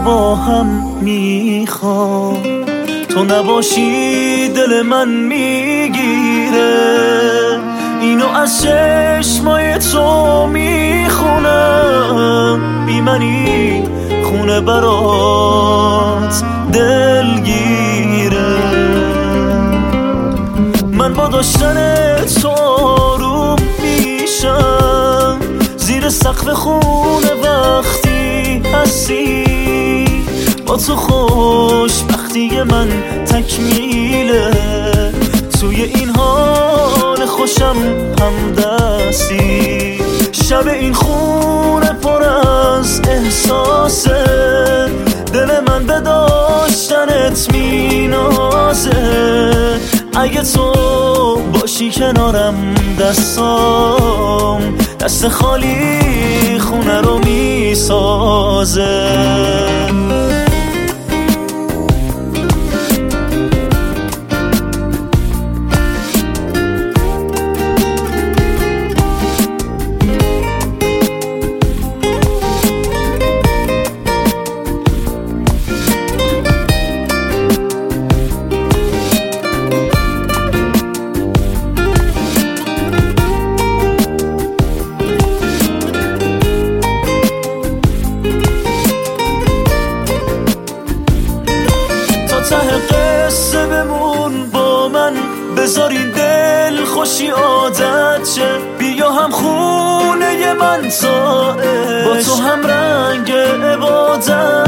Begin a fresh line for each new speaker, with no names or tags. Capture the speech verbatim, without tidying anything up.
با هم میخوام، تو نباشی دل من میگیره، اینو از چشمای تو میخونم، بی منی خونه برات دلگیره. من با داشتن تو آروم میشم، زیر سقف خونه وقتی هستی، با تو خوشبختی من تکمیله، توی این حال خوشم همدستی. شب این خونه پر از احساسه، دل من به داشتنت مینازه، اگه تو باشی کنارم دستام دست خالی خونه رو میسازه. ته قصه بمون با من، بذار این دل خوشی عادت شه، بیا هم خونه من تا با تو هم رنگ عبادت